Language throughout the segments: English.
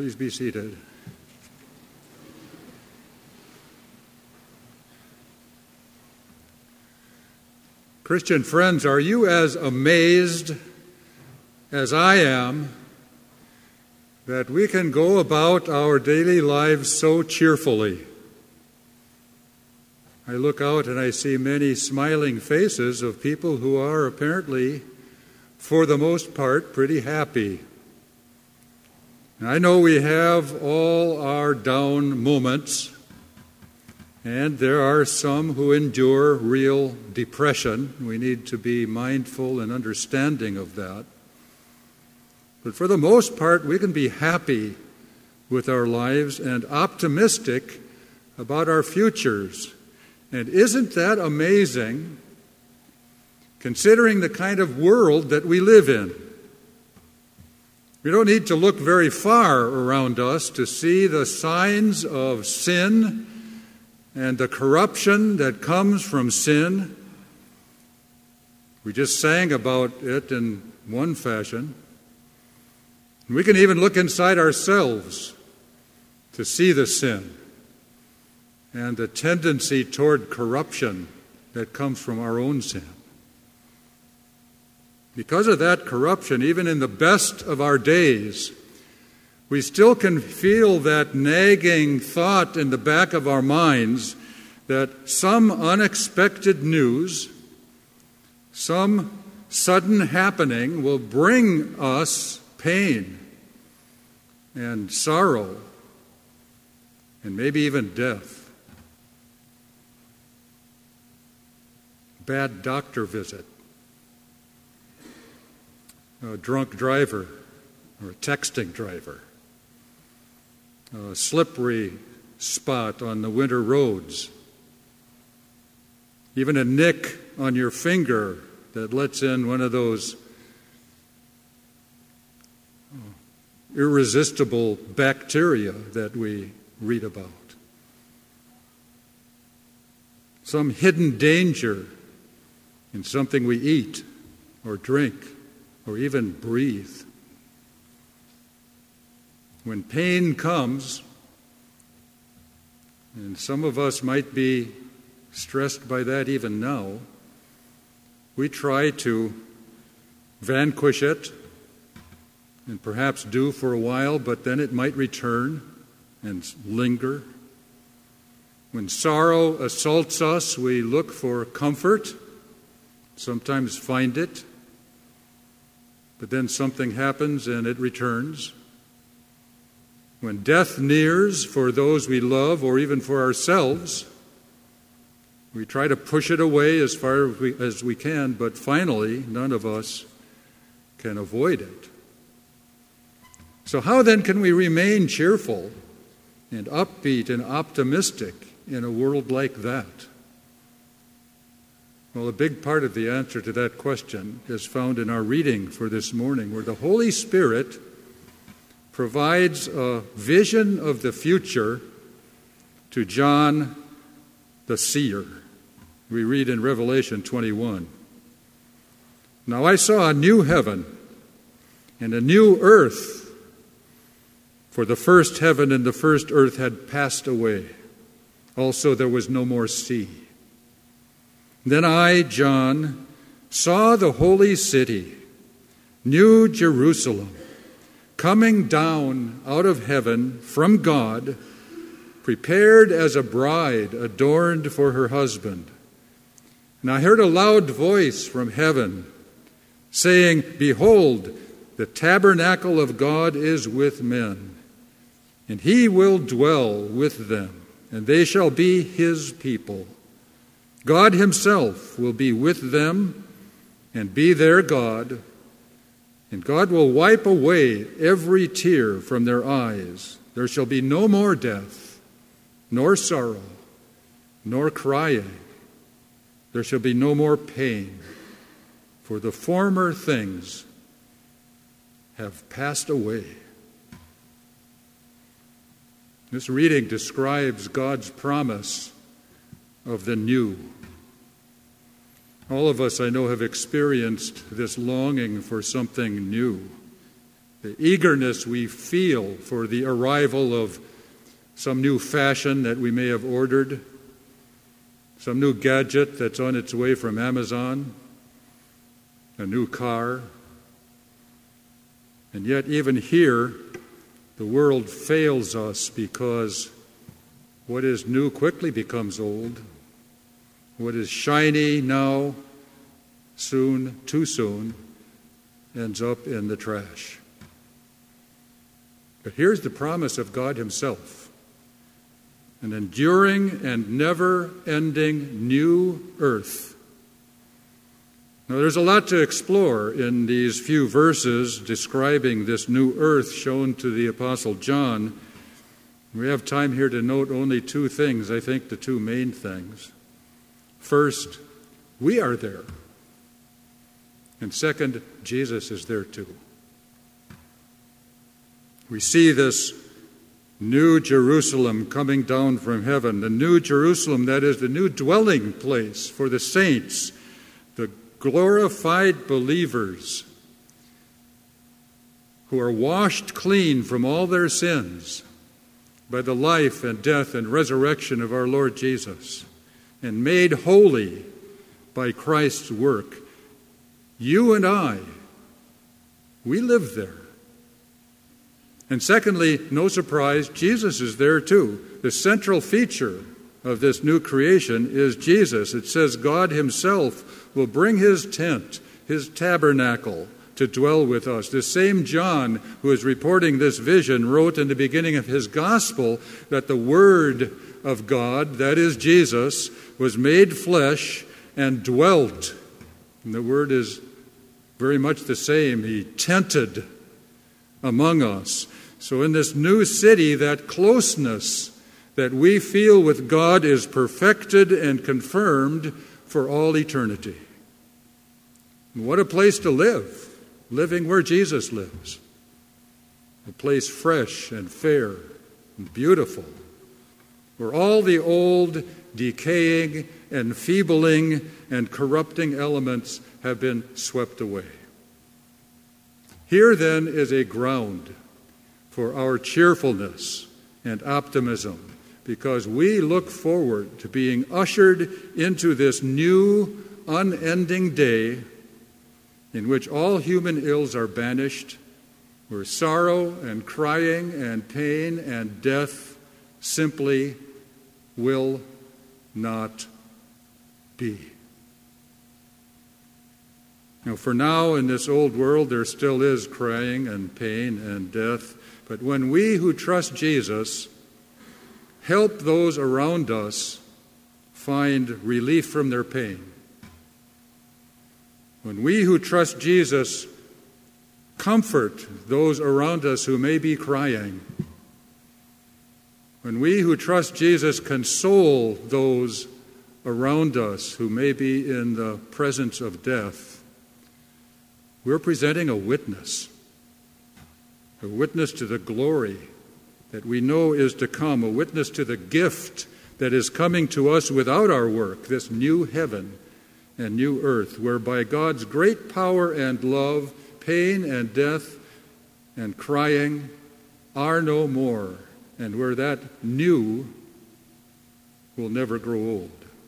Please be seated. Christian friends, are you as amazed as I am that we can go about our daily lives so cheerfully? I look out and I see many smiling faces of people who are apparently, for the most part, pretty happy. And I know we have all our down moments, and there are some who endure real depression. We need to be mindful and understanding of that. But for the most part, we can be happy with our lives and optimistic about our futures. And isn't that amazing, considering the kind of world that we live in? We don't need to look very far around us to see the signs of sin and the corruption that comes from sin. We just sang about it in one fashion. We can even look inside ourselves to see the sin and the tendency toward corruption that comes from our own sin. Because of that corruption, even in the best of our days, we still can feel that nagging thought in the back of our minds that some unexpected news, some sudden happening will bring us pain and sorrow and maybe even death. Bad doctor visit, a drunk driver or a texting driver, a slippery spot on the winter roads, even a nick on your finger that lets in one of those irresistible bacteria that we read about. Some hidden danger in something we eat or drink or even breathe. When pain comes, and some of us might be stressed by that even now, we try to vanquish it and perhaps do for a while, but then it might return and linger. When sorrow assaults us, we look for comfort, sometimes find it, but then something happens and it returns. When death nears for those we love or even for ourselves, we try to push it away as far as we can, but finally, none of us can avoid it. So how then can we remain cheerful and upbeat and optimistic in a world like that? Well, a big part of the answer to that question is found in our reading for this morning, where the Holy Spirit provides a vision of the future to John the seer. We read in Revelation 21. Now I saw a new heaven and a new earth, for the first heaven and the first earth had passed away. Also there was no more sea. Then I, John, saw the holy city, New Jerusalem, coming down out of heaven from God, prepared as a bride adorned for her husband. And I heard a loud voice from heaven saying, Behold, the tabernacle of God is with men, and he will dwell with them, and they shall be his people. God himself will be with them and be their God, and God will wipe away every tear from their eyes. There shall be no more death, nor sorrow, nor crying. There shall be no more pain, for the former things have passed away. This reading describes God's promise of the new. All of us, I know, have experienced this longing for something new. the eagerness we feel for the arrival of some new fashion that we may have ordered, some new gadget that's on its way from Amazon, a new car. And yet even here, the world fails us because what is new quickly becomes old. What is shiny now, soon, too soon, ends up in the trash. But here's the promise of God Himself: an enduring and never-ending new earth. Now, there's a lot to explore in these few verses describing this new earth shown to the Apostle John. We have time here to note only two things, I think the two main things. First, we are there. And second, Jesus is there too. We see this new Jerusalem coming down from heaven, the new Jerusalem that is the new dwelling place for the saints, the glorified believers who are washed clean from all their sins by the life and death and resurrection of our Lord Jesus, and made holy by Christ's work. You and I, we live there. And secondly, no surprise, Jesus is there too. The central feature of this new creation is Jesus. It says God Himself will bring His tent, His tabernacle, to dwell with us. The same John who is reporting this vision wrote in the beginning of his gospel that the Word of God, that is Jesus, was made flesh and dwelt. And the word is very much the same. He tented among us. So in this new city, that closeness that we feel with God is perfected and confirmed for all eternity. And what a place to live, living where Jesus lives. A place fresh and fair and beautiful, where all the old, decaying, enfeebling, and corrupting elements have been swept away. Here then is a ground for our cheerfulness and optimism, because we look forward to being ushered into this new, unending day in which all human ills are banished, where sorrow and crying and pain and death simply will not be. Now, for now, in this old world, there still is crying and pain and death. But when we who trust Jesus help those around us find relief from their pain, when we who trust Jesus comfort those around us who may be crying, when we who trust Jesus console those around us who may be in the presence of death, we're presenting a witness to the glory that we know is to come, a witness to the gift that is coming to us without our work, this new heaven and new earth, where by God's great power and love, pain and death and crying are no more, and where that new will never grow old.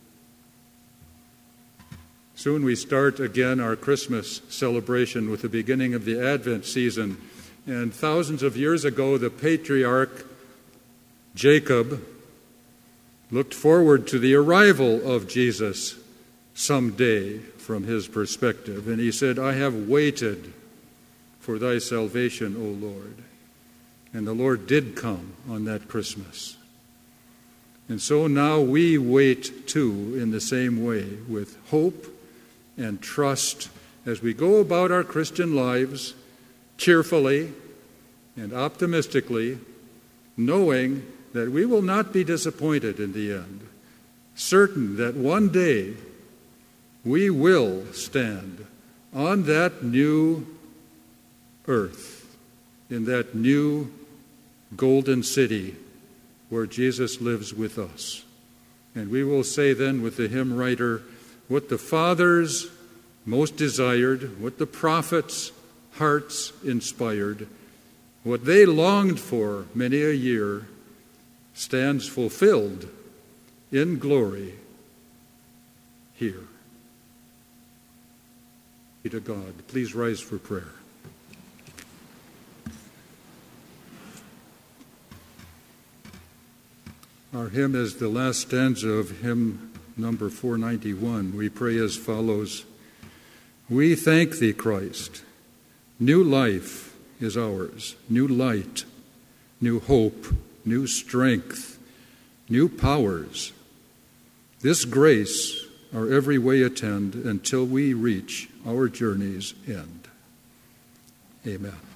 Soon we start again our Christmas celebration with the beginning of the Advent season. And thousands of years ago, the patriarch Jacob looked forward to the arrival of Jesus someday from his perspective. And he said, I have waited for thy salvation, O Lord. And the Lord did come on that Christmas. And so now we wait too in the same way, with hope and trust as we go about our Christian lives cheerfully and optimistically, knowing that we will not be disappointed in the end, certain that one day we will stand on that new earth, in that new golden city where Jesus lives with us. And we will say then with the hymn writer, what the fathers most desired, what the prophets' hearts inspired, What they longed for many a year stands fulfilled in glory here. Be to God. Please rise for prayer. Our hymn is the last stanza of hymn number 491. We pray as follows: We thank thee, Christ. New life is ours, new light, new hope, new strength, new powers. This grace our every way attend until we reach our journey's end. Amen.